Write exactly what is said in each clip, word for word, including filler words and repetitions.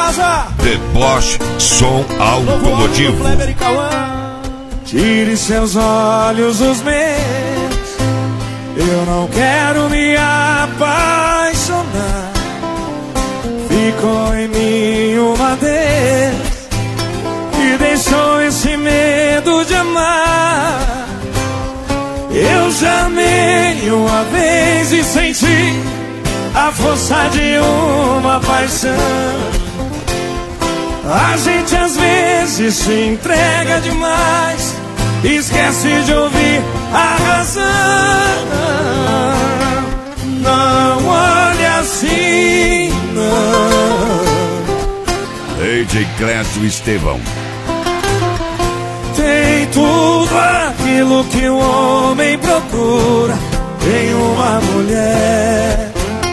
casa. Deboche Som Automotivo. Tire seus olhos dos meus. Eu não quero me apaixonar. Ficou em mim uma vez e deixou esse medo de amar. Eu já amei uma vez e senti a força de uma paixão. A gente às vezes se entrega demais, esquece de ouvir a razão. Não olhe assim, não. D J Clécio Estevão. Tem tudo aquilo que o homem procura em uma mulher.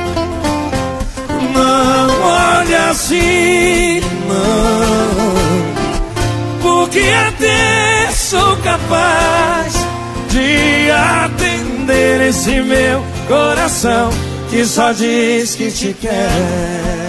Não olhe assim, não, porque até sou capaz de atender esse meu coração que só diz que te quer.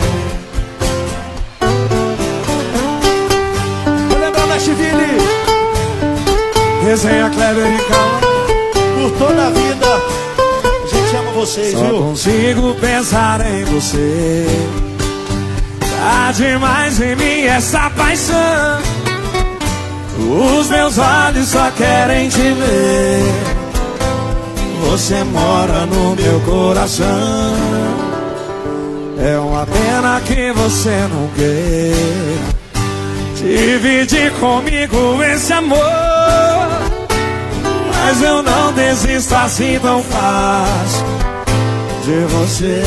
Vou lembrar da Chivini, resenha Kleber e Calma. Por toda a vida a gente ama vocês, só viu? Só consigo pensar em você. Tá demais em mim essa paixão. Os meus olhos só querem te ver. Você mora no meu coração. É uma pena que você não quer dividir comigo esse amor. Mas eu não desisto assim tão fácil de você.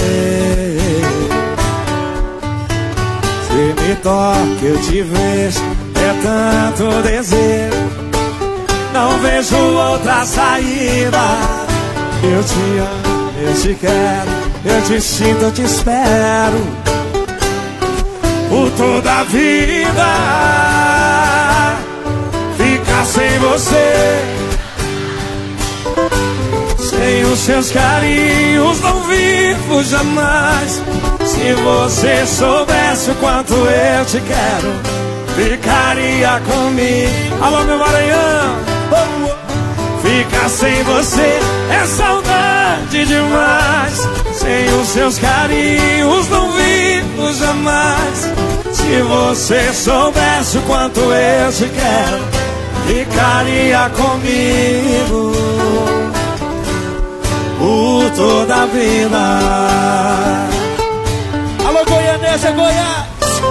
Se me toca, eu te vejo, é tanto desejo. Não vejo outra saída. Eu te amo, eu te quero, eu te sinto, eu te espero por toda a vida. Ficar sem você, sem os seus carinhos não vivo jamais. Se você soubesse o quanto eu te quero, ficaria comigo. Alô, meu Maranhão. Ficar sem você é saudade demais. Sem os seus carinhos não vivo jamais. Se você soubesse o quanto eu te quero, ficaria comigo por toda a vida. Alô, Goianésia, Goiás.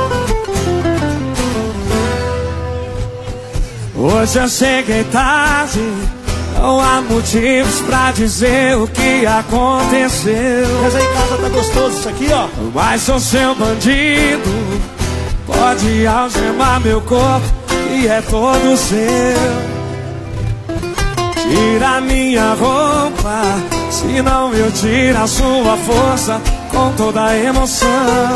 Hoje eu cheguei tarde, não há motivos pra dizer o que aconteceu. Mas aí em casa tá gostoso isso aqui, ó. Mas sou seu bandido, pode algemar meu corpo e é todo seu. Tira minha roupa, senão eu tiro a sua força com toda a emoção.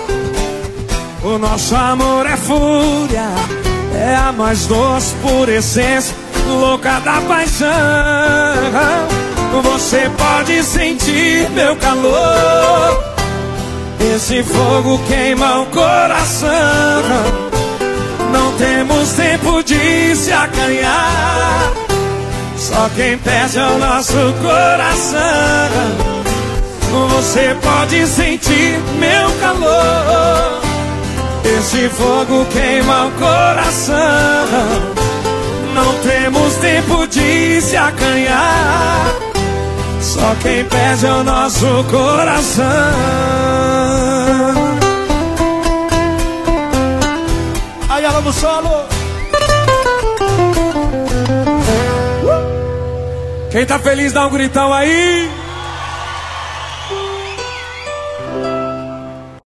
O nosso amor é fúria, é a mais doce por essência, louca da paixão. Você pode sentir meu calor, esse fogo queima o coração. Não temos tempo de se acanhar, só quem perde é o nosso coração. Você pode sentir meu calor, esse fogo queima o coração. Não temos tempo de se acanhar, só quem perde é o nosso coração. Aí, ela no solo. Quem tá feliz dá um gritão aí.